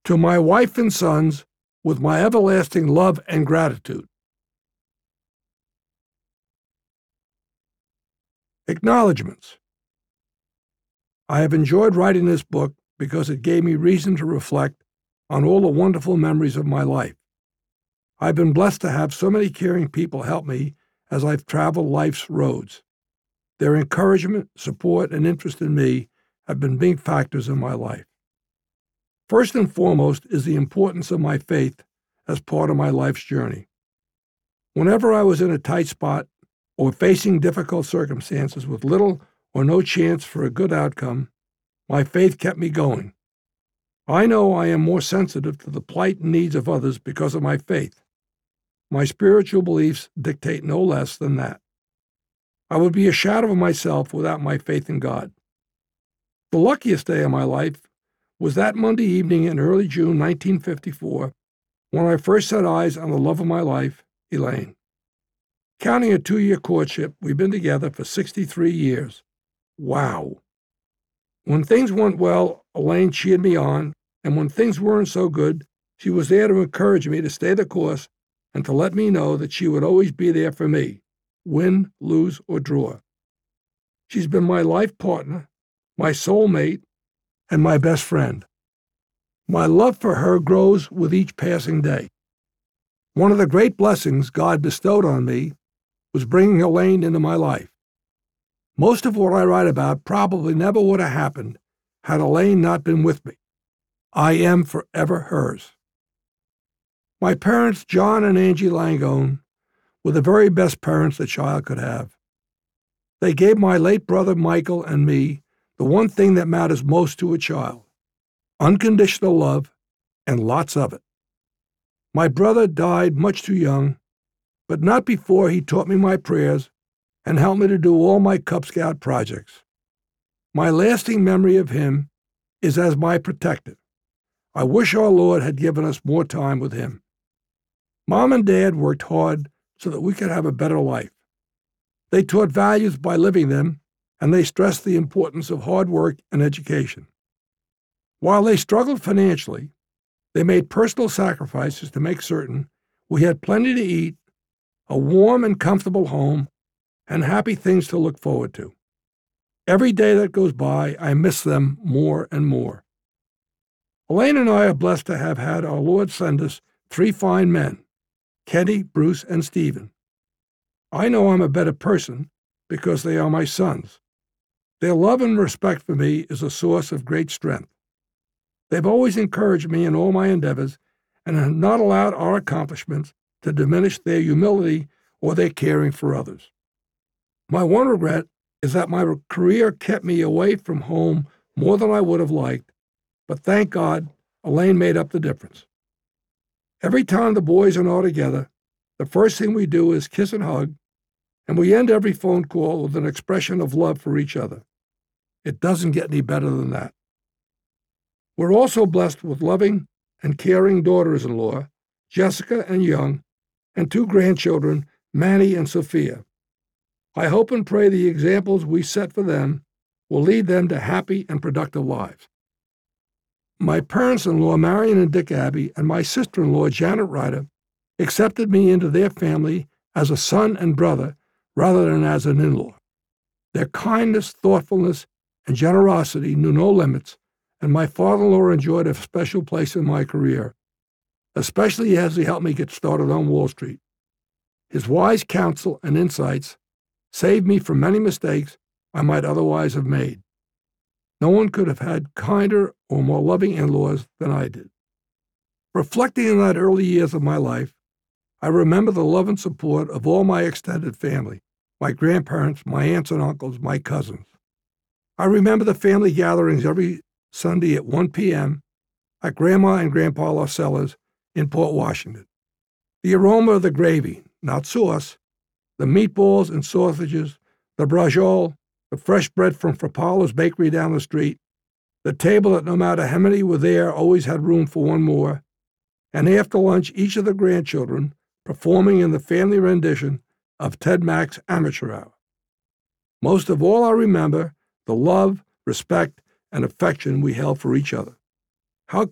To my wife and sons, with my everlasting love and gratitude. Acknowledgements. I have enjoyed writing this book because it gave me reason to reflect on all the wonderful memories of my life. I've been blessed to have so many caring people help me as I've traveled life's roads. Their encouragement, support, and interest in me have been big factors in my life. First and foremost is the importance of my faith as part of my life's journey. Whenever I was in a tight spot or facing difficult circumstances with little or no chance for a good outcome, my faith kept me going. I know I am more sensitive to the plight and needs of others because of my faith. My spiritual beliefs dictate no less than that. I would be a shadow of myself without my faith in God. The luckiest day of my life was that Monday evening in early June 1954 when I first set eyes on the love of my life, Elaine. Counting a 2-year courtship, we've been together for 63 years. Wow. When things went well, Elaine cheered me on, and when things weren't so good, she was there to encourage me to stay the course and to let me know that she would always be there for me, win, lose, or draw. She's been my life partner, my soulmate, and my best friend. My love for her grows with each passing day. One of the great blessings God bestowed on me was bringing Elaine into my life. Most of what I write about probably never would have happened had Elaine not been with me. I am forever hers. My parents, John and Angie Langone, were the very best parents a child could have. They gave my late brother Michael and me the one thing that matters most to a child: unconditional love, and lots of it. My brother died much too young, but not before he taught me my prayers and helped me to do all my Cub Scout projects. My lasting memory of him is as my protector. I wish our Lord had given us more time with him. Mom and Dad worked hard so that we could have a better life. They taught values by living them, and they stressed the importance of hard work and education. While they struggled financially, they made personal sacrifices to make certain we had plenty to eat, a warm and comfortable home, and happy things to look forward to. Every day that goes by, I miss them more and more. Elaine and I are blessed to have had our Lord send us 3 fine men, Kenny, Bruce, and Stephen. I know I'm a better person because they are my sons. Their love and respect for me is a source of great strength. They've always encouraged me in all my endeavors and have not allowed our accomplishments to diminish their humility or their caring for others. My one regret is that my career kept me away from home more than I would have liked, but thank God, Elaine made up the difference. Every time the boys and I are together, the first thing we do is kiss and hug, and we end every phone call with an expression of love for each other. It doesn't get any better than that. We're also blessed with loving and caring daughters-in-law, Jessica and Young, and 2 grandchildren, Manny and Sophia. I hope and pray the examples we set for them will lead them to happy and productive lives. My parents-in-law, Marion and Dick Abbey, and my sister-in-law, Janet Ryder, accepted me into their family as a son and brother rather than as an in-law. Their kindness, thoughtfulness, and generosity knew no limits, and my father-in-law enjoyed a special place in my career, especially as he helped me get started on Wall Street. His wise counsel and insights saved me from many mistakes I might otherwise have made. No one could have had kinder or more loving in-laws than I did. Reflecting on that early years of my life, I remember the love and support of all my extended family, my grandparents, my aunts and uncles, my cousins. I remember the family gatherings every Sunday at 1 p.m. at Grandma and Grandpa Larcella's in Port Washington. The aroma of the gravy, not sauce, the meatballs and sausages, the braciole, the fresh bread from Frapalo's bakery down the street, the table that no matter how many were there always had room for one more, and after lunch each of the grandchildren performing in the family rendition of Ted Mack's Amateur Hour. Most of all, I remember the love, respect, and affection we held for each other. How